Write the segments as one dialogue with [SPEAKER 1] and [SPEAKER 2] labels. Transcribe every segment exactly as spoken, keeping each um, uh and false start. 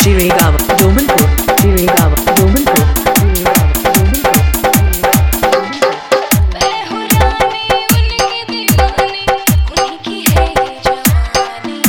[SPEAKER 1] Chirigava, Domanpur, Chirigava, Domanpur, Chirigava, Domanpur.
[SPEAKER 2] मैं हूँ रानी उनकी दीवानी, उन्हीं की है ये जवानी।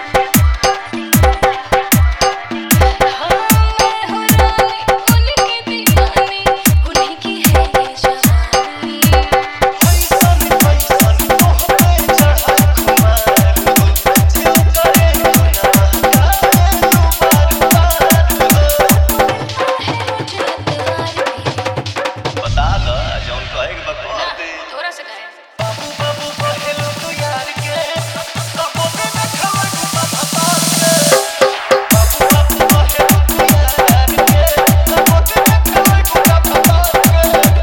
[SPEAKER 2] हाँ मैं हूँ रानी उनकी दीवानी, उन्हीं की है ये जवानी।
[SPEAKER 3] पैसन पैसन मोह पे चढ़ा खुमार हो, दिल करे गुनाह गावे नु बार बार हो।
[SPEAKER 2] है मुझे अतवार की,
[SPEAKER 3] बता द जौन कहे के बकवास दे।
[SPEAKER 2] थोड़ा सा कहे।
[SPEAKER 3] बाबू बाबू पहेलू तू यार के, कबो भी न खलक बाबा तार के। बाबू बाबू पहेलू तू यार के, कबो भी न खलक बाबा तार के।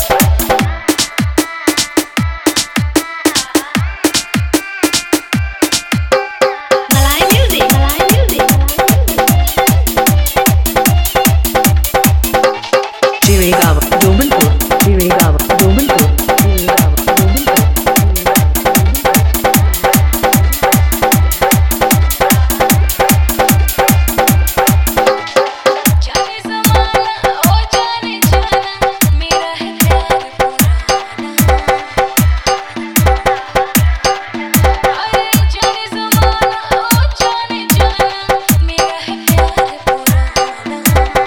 [SPEAKER 2] Malai music, Malai music.
[SPEAKER 1] Chirigava, Domanpur, Chirigava, Domanpur, Chirigava, Domanpur.
[SPEAKER 2] जाने ज़माना ओ जाने जाना, मेरा है प्यार पुराना। अरे जाने ज़माना ओ जाने जाना, मेरा है प्यार पुराना।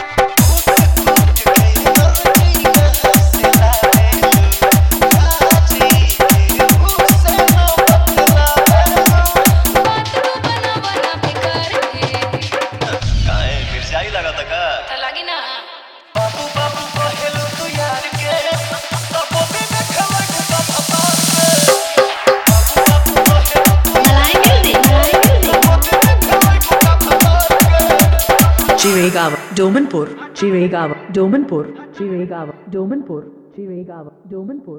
[SPEAKER 2] बात को बना बना बेकार के, त लागी ना। Malai music, Malai music.
[SPEAKER 1] Chirigava, Domanpur, Chirigava, Domanpur, Chirigava, Domanpur, Chirigava, Domanpur.